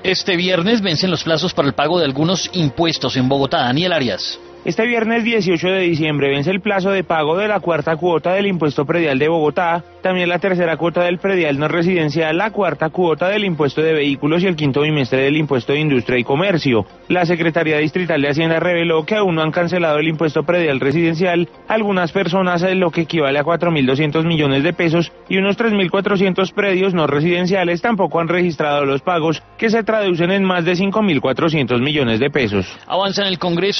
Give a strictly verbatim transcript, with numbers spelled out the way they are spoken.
Este viernes vencen los plazos para el pago de algunos impuestos en Bogotá. Daniel Arias. Este viernes dieciocho de diciembre vence el plazo de pago de la cuarta cuota del impuesto predial de Bogotá, también la tercera cuota del predial no residencial, la cuarta cuota del impuesto de vehículos y el quinto bimestre del impuesto de industria y comercio. La Secretaría Distrital de Hacienda reveló que aún no han cancelado el impuesto predial residencial algunas personas, lo que equivale a cuatro mil doscientos millones de pesos, y unos tres mil cuatrocientos predios no residenciales tampoco han registrado los pagos, que se traducen en más de cinco mil cuatrocientos millones de pesos. Avanza en el Congreso